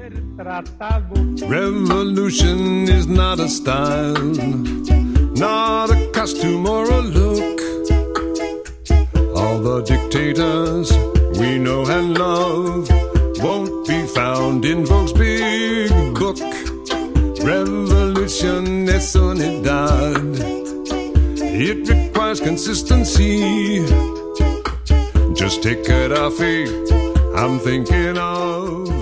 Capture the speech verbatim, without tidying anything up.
Revolution is not a style, not a costume or a look. All the dictators we know and love won't be found in Vogue's big book. Revolution es unidad. It requires consistency. Just take Gaddafi, I'm thinking of